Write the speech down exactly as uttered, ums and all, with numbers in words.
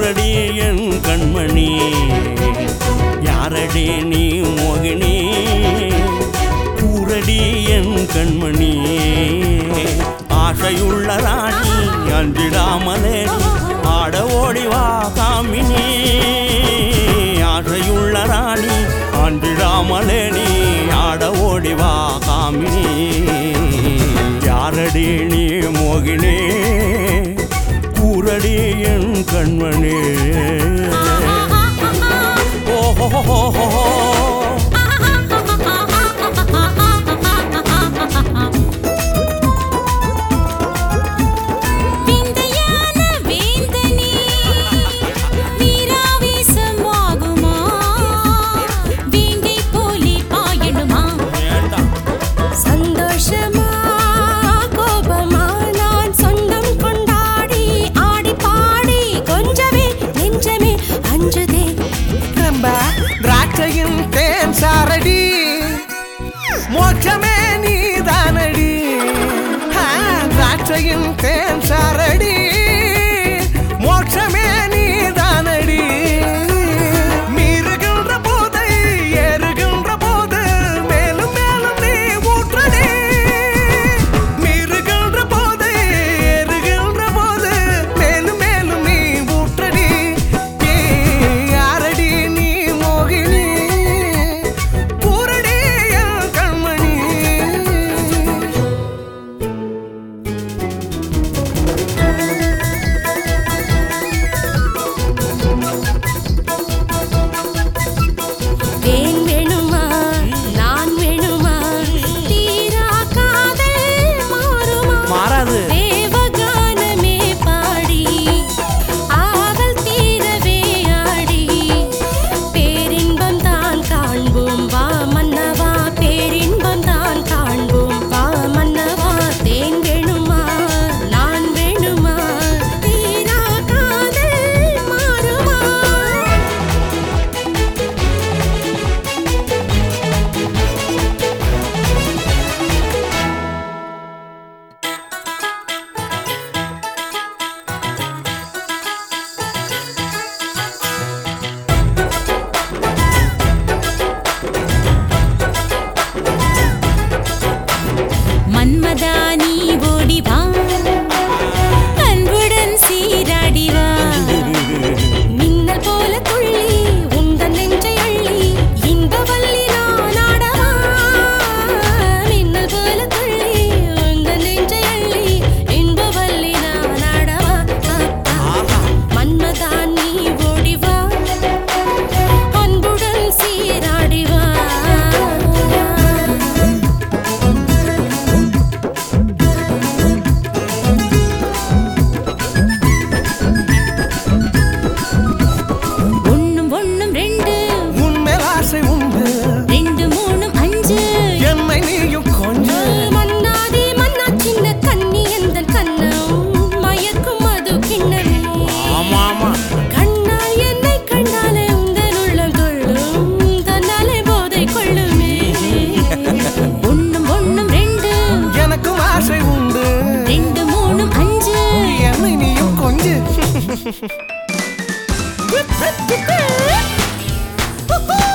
கூரடி என் கண்மணி யாரடி நீ மோகினி கூரடி என் கண்மணி ஆசையுள்ள ராணி அஞ்சிடாமலே ஆட ஓடிவா காமினி ஆசையுள்ள ராணி அஞ்சிடாமலே நீ ஆட ஓடிவா காமினி யாரடி நீ மோகினி கூரடி என் கண்மணி ஓஹோ சாரடி மோட்சமே நீதானடி திராட்சையின் தேன் சாரடி மோட்சமே நீதானடி மீறுகின்ற போதை ஏறுகின்ற போது மேலும் மேலும் நீ ஊற்றடி மீறுகின்ற போதை ஏறுகின்ற போது மேலும் மேலும் நீ ஊற்றடி யாரடி நீ மோகினி மன்மதானி ஓடிவா அன்புடன் சீராடிவா மின்னல் போல துள்ளி உந்தன் நெஞ்சை அள்ளி இன்ப வள்ளி நான் ஆடவா மின்னல் போல துள்ளி உந்தன் நெஞ்சை அள்ளி இன்ப வள்ளி நான் ஆடவா மன்மதானி ஓடிவா அன்புடன் சீராடிவா Woo!